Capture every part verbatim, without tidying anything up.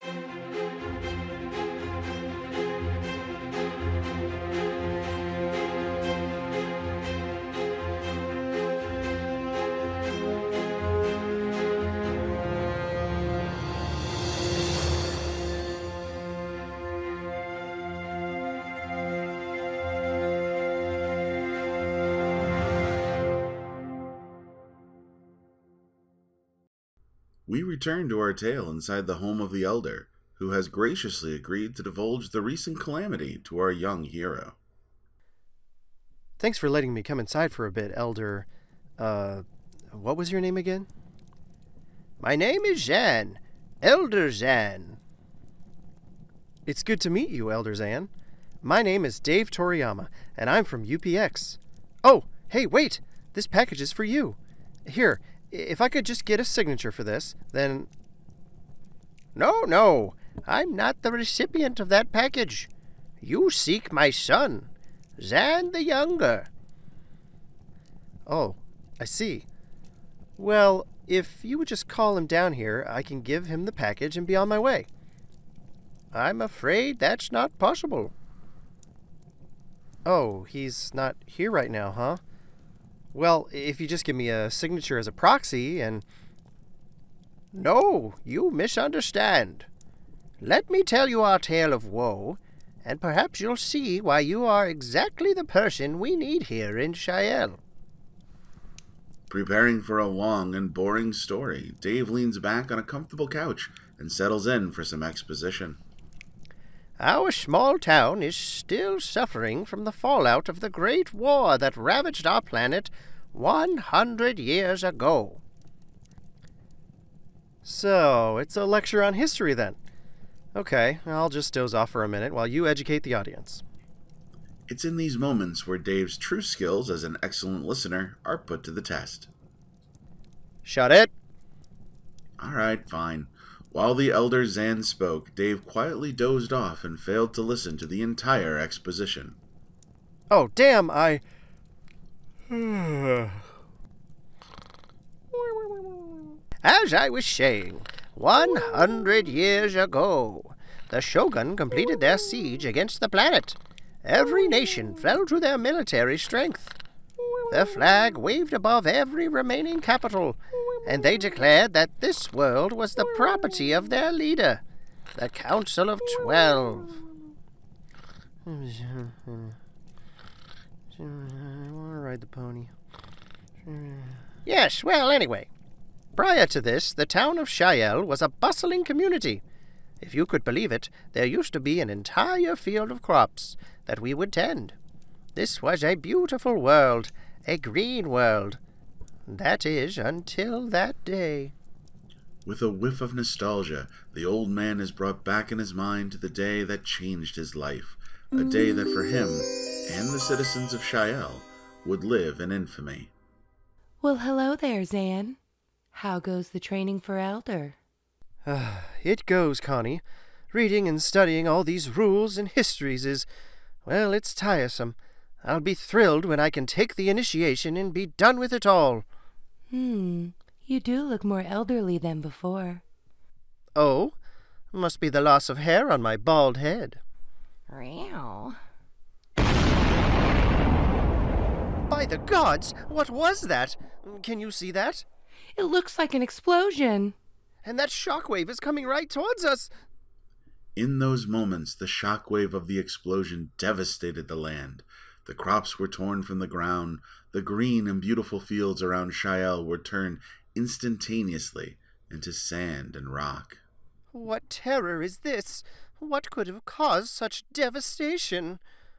We return to our tale inside the home of the Elder, who has graciously agreed to divulge the recent calamity to our young hero. Thanks for letting me come inside for a bit, Elder. Uh, what was your name again? My name is Zan, Elder Zan. It's good to meet you, Elder Zan. My name is Dave Toriyama, and I'm from U P X. Oh, hey, wait! This package is for you. Here, if I could just get a signature for this, then... No, no, I'm not the recipient of that package. You seek my son, Zan the Younger. Oh, I see. Well, if you would just call him down here, I can give him the package and be on my way. I'm afraid that's not possible. Oh, he's not here right now, huh? Well, if you just give me a signature as a proxy and... No, you misunderstand. Let me tell you our tale of woe, and perhaps you'll see why you are exactly the person we need here in Shael. Preparing for a long and boring story, Dave leans back on a comfortable couch and settles in for some exposition. Our small town is still suffering from the fallout of the Great War that ravaged our planet one hundred years ago. So, it's a lecture on history then. Okay, I'll just doze off for a minute while you educate the audience. It's in these moments where Dave's true skills as an excellent listener are put to the test. Shut it! Alright, fine. While the Elder Zan spoke, Dave quietly dozed off and failed to listen to the entire exposition. Oh, damn, I... As I was saying, one hundred years ago, the Shogun completed their siege against the planet. Every nation fell to their military strength. Their flag waved above every remaining capital, and they declared that this world was the property of their leader, the Council of Twelve. I want to ride the pony. Yes, well, anyway. Prior to this, the town of Shael was a bustling community. If you could believe it, there used to be an entire field of crops that we would tend. This was a beautiful world, a green world. That is, until that day. With a whiff of nostalgia, the old man is brought back in his mind to the day that changed his life, a day that for him and the citizens of Shael would live in infamy. Well, hello there, Zan. How goes the training for Elder? Uh, it goes, Connie. Reading and studying all these rules and histories is, well, it's tiresome. I'll be thrilled when I can take the initiation and be done with it all. Hmm, you do look more elderly than before. Oh? Must be the loss of hair on my bald head. Meow. By the gods, what was that? Can you see that? It looks like an explosion. And that shockwave is coming right towards us. In those moments, the shockwave of the explosion devastated the land. The crops were torn from the ground. The green and beautiful fields around Shael were turned instantaneously into sand and rock. What terror is this? What could have caused such devastation?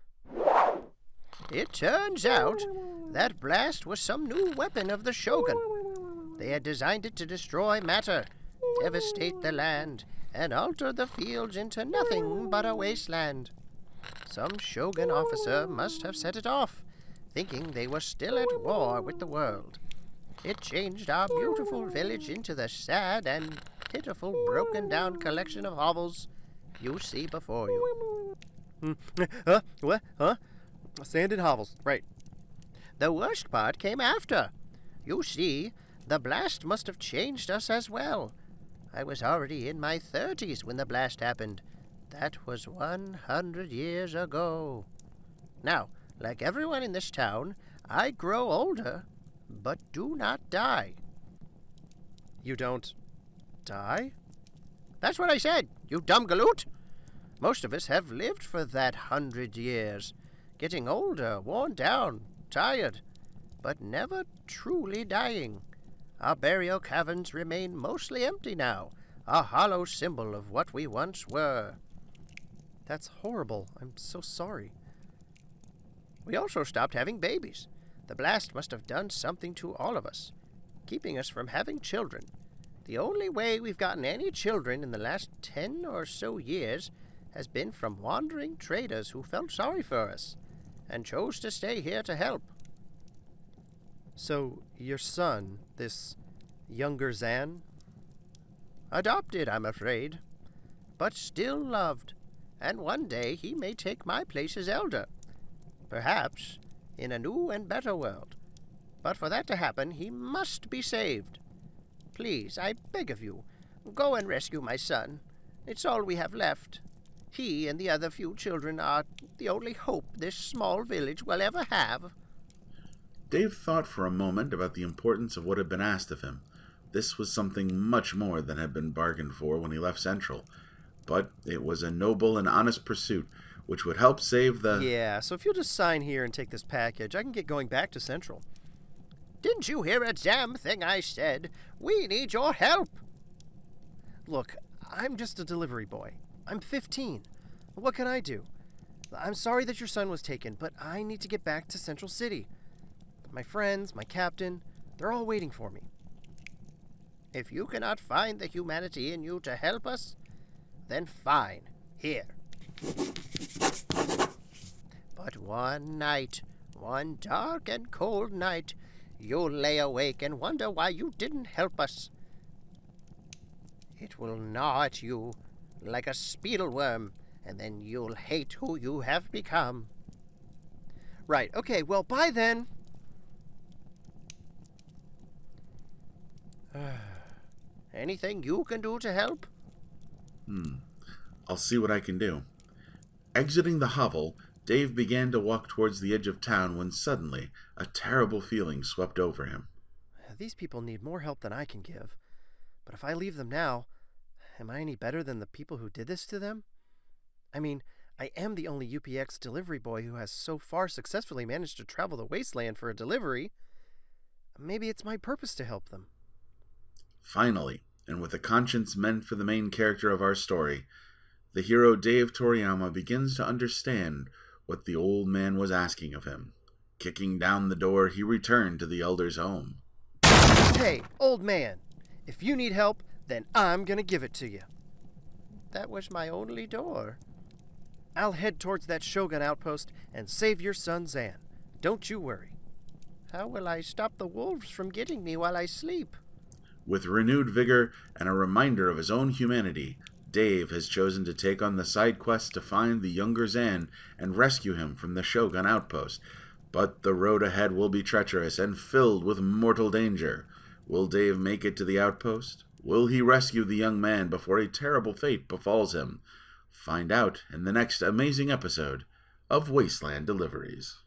It turns out that blast was some new weapon of the Shogun. They had designed it to destroy matter, devastate the land, and alter the fields into nothing but a wasteland. Some Shogun officer must have set it off, thinking they were still at war with the world. It changed our beautiful village into the sad and pitiful broken-down collection of hovels you see before you. Huh? What? Huh? Sand and hovels, right. The worst part came after. You see, the blast must have changed us as well. I was already in my thirties when the blast happened. That was one hundred years ago. Now, like everyone in this town, I grow older, but do not die. You don't die? That's what I said, you dumb galoot. Most of us have lived for that hundred years, getting older, worn down, tired, but never truly dying. Our burial caverns remain mostly empty now, a hollow symbol of what we once were. That's horrible. I'm so sorry. We also stopped having babies. The blast must have done something to all of us, keeping us from having children. The only way we've gotten any children in the last ten or so years has been from wandering traders who felt sorry for us and chose to stay here to help. So, your son, this younger Zan? Adopted, I'm afraid, but still loved, and one day he may take my place as elder. Perhaps in a new and better world. But for that to happen, he must be saved. Please, I beg of you, go and rescue my son. It's all we have left. He and the other few children are the only hope this small village will ever have. Dave thought for a moment about the importance of what had been asked of him. This was something much more than had been bargained for when he left Central. But it was a noble and honest pursuit, which would help save the... Yeah, so if you'll just sign here and take this package, I can get going back to Central. Didn't you hear a damn thing I said? We need your help. Look, I'm just a delivery boy. I'm fifteen. What can I do? I'm sorry that your son was taken, but I need to get back to Central City. My friends, my captain, they're all waiting for me. If you cannot find the humanity in you to help us, then fine, here. But one night, one dark and cold night, you'll lay awake and wonder why you didn't help us. It will gnaw at you like a speedleworm, and then you'll hate who you have become. Right, okay, well, bye then. Anything you can do to help? Hmm. I'll see what I can do. Exiting the hovel, Dave began to walk towards the edge of town when suddenly a terrible feeling swept over him. These people need more help than I can give. But if I leave them now, am I any better than the people who did this to them? I mean, I am the only U P X delivery boy who has so far successfully managed to travel the wasteland for a delivery. Maybe it's my purpose to help them. Finally, and with a conscience meant for the main character of our story, the hero Dave Toriyama begins to understand what the old man was asking of him. Kicking down the door, he returned to the elder's home. Hey, old man, if you need help, then I'm gonna give it to you. That was my only door. I'll head towards that Shogun outpost and save your son Zan. Don't you worry. How will I stop the wolves from getting me while I sleep? With renewed vigor and a reminder of his own humanity, Dave has chosen to take on the side quest to find the younger Zan and rescue him from the Shogun outpost. But the road ahead will be treacherous and filled with mortal danger. Will Dave make it to the outpost? Will he rescue the young man before a terrible fate befalls him? Find out in the next amazing episode of Wasteland Deliveries.